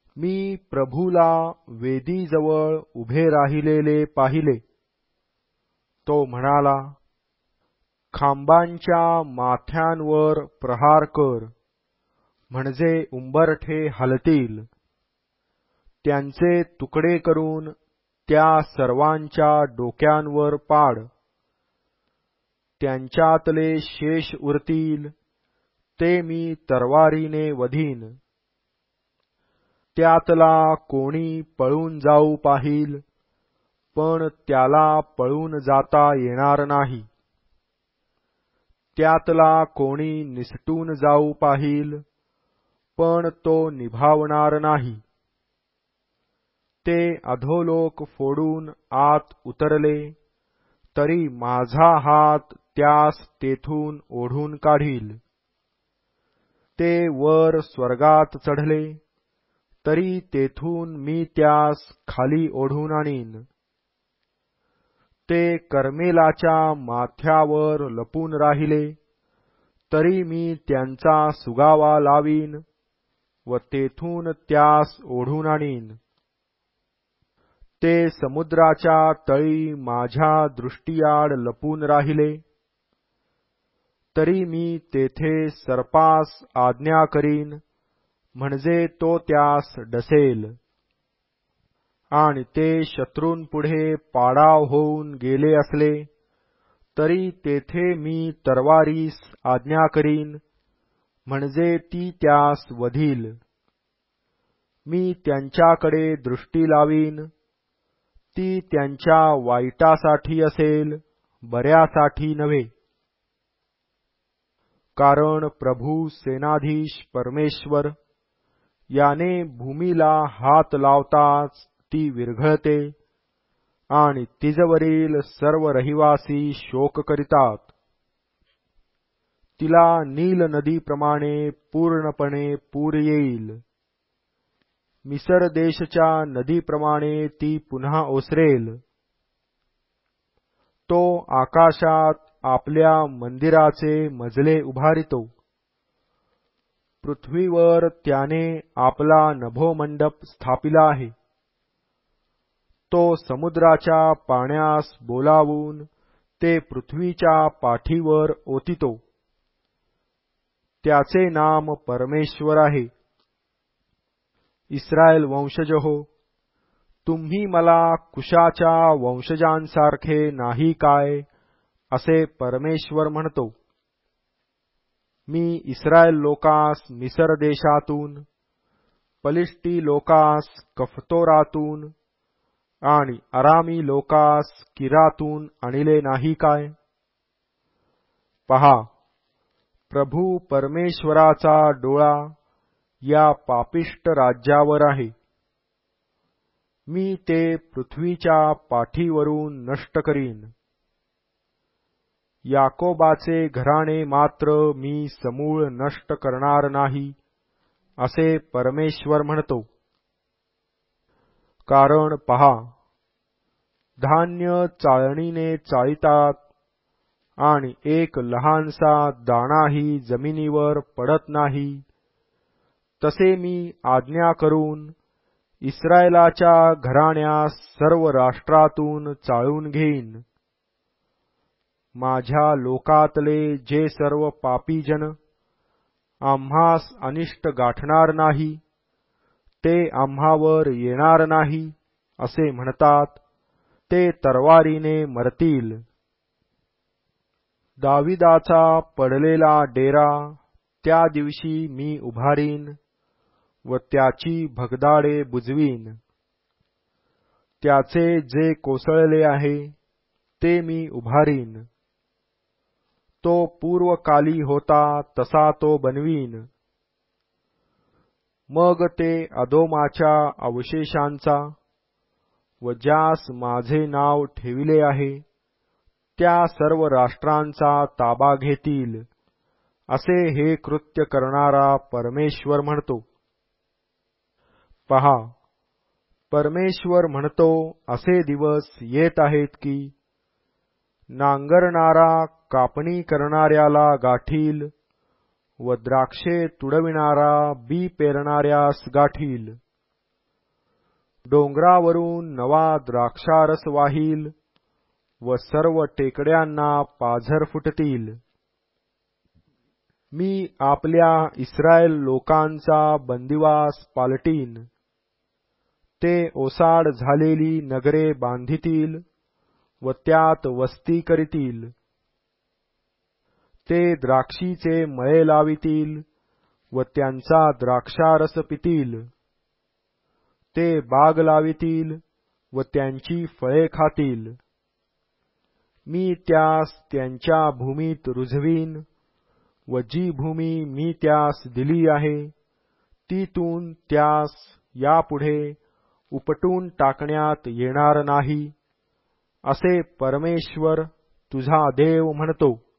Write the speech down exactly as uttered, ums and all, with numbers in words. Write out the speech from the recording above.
मी प्रभूला वेदीजवळ उभे राहिलेले पाहिले. तो म्हणाला, खांबांच्या माथ्यांवर प्रहार कर, म्हणजे उंबरठे हलतील. त्यांचे तुकडे करून त्या सर्वांच्या डोक्यांवर पाड. त्यांच्यातले शेष उरतील ते मी तलवारीने वधीन. त्यातला कोणी पळून जाऊ पाहील, पण त्याला पळून जाता येणार नाही. त्यातला कोणी निसटून जाऊ पाहील, पण तो निभावणार नाही. ते अधोलोक फोडून आत उतरले, तरी माझा हात त्यास तेथून ओढून काढील. ते वर स्वर्गात चढले, तरी तेथून मी त्यास खाली ओढून आणीन. ते कर्मेलाच्या माथ्यावर लपून राहिले, तरी मी त्यांचा सुगावा लावीन व तेथून त्यास ओढून आणीन. ते समुद्राच्या तळी माझ्या दृष्टीआड लपून राहिले, तरी मी तेथे सर्पास आज्ञा करीन, म्हणजे तो त्यास डसेल. आणि ते शत्रूंपुढे पाडाव होऊन गेले असले, तरी तेथे मी तरवारीस आज्ञा करीन, म्हणजे ती त्यास वधील. मी त्यांच्याकडे दृष्टी लावीन, ती त्यांच्या वाईटासाठी असेल, बऱ्यासाठी नव्हे. कारण प्रभू सेनाधीश परमेश्वर याने भूमीला हात लावताच ती विरघळते आणि तिजवरील सर्व रहिवासी शोक करीतात. तिला नील नदीप्रमाणे पूर्णपणे पूर येईल. मिसर देशच्या नदीप्रमाणे ती पुन्हा ओसरेल. तो आकाशात आपल्या मंदिराचे मजले उभारितो. पृथ्वीवर त्याने आपला नभोमंडप स्थापिला आहे. तो समुद्राच्या पाण्यास बोलावून ते पृथ्वीच्या पाठीवर ओतितो. त्याचे नाम परमेश्वर आहे. इस्रायल वंशज हो, तुम्ही मला कुशाच्या वंशजांसारखे नाही काय, असे परमेश्वर म्हणतो. मी इस्रायल लोकास मिसर देशातून, पलिष्टी लोकास कफतोरातून आणि अरामी लोकास किरातून आणले नाही काय? पहा, प्रभू परमेश्वराचा डोळा या पापिष्ट राज्यावर आहे. मी ते पृथ्वीच्या पाठीवरून नष्ट करीन. याकोबाचे घराणे मात्र मी समूळ नष्ट करणार नाही, असे परमेश्वर म्हणतो. कारण पहा, धान्य चाळणीने चाळीतात आणि एक लहानसा दाणाही जमिनीवर पडत नाही, तसे मी आज्ञा करून इस्रायलाच्या घराण्यास सर्व राष्ट्रातून चाळून घेईन. माझ्या लोकातले जे सर्व पापी जन आम्हास अनिष्ट गाठणार नाही, ते आम्हावर येणार नाही असे म्हणतात, ते तरवारीने मरतील. दाविदाचा पडलेला डेरा त्या दिवशी मी उभारीन व त्याची भगदाडे बुजवीन. त्याचे जे कोसळले आहे ते मी उभारीन. तो पूर्वकाली होता तसा तो बनवीन. मग ते अदोमाच्या अवशेषांचा व ज्यास माझे नाव ठेविले आहे त्या सर्व राष्ट्रांचा ताबा घेतील, असे हे कृत्य करणारा परमेश्वर म्हणतो. पहा, परमेश्वर म्हणतो, असे दिवस येत आहेत की नांगरणारा कापणी करणाऱ्याला गाठील व द्राक्षे तुडविणारा बी पेरणाऱ्यास गाठील. डोंगरावरून नवा द्राक्षारस वाहील व सर्व टेकड्यांना पाझर फुटतील. मी आपल्या इस्रायल लोकांचा बंदिवास पालटीन. ते ओसाड झालेली नगरे बांधितील व त्यात वस्ती करीतील. ते द्राक्षीचे मळे लावितील व त्यांचा द्राक्षारस पितील. ते बाग लावितील व त्यांची फळे खातील. मी त्यास त्यांच्या भूमीत रुजवीन व जी भूमी मी त्यास दिली आहे तीतून त्यास यापुढे उपटून टाकण्यात येणार नाही, असे परमेश्वर तुझा देव म्हणतो.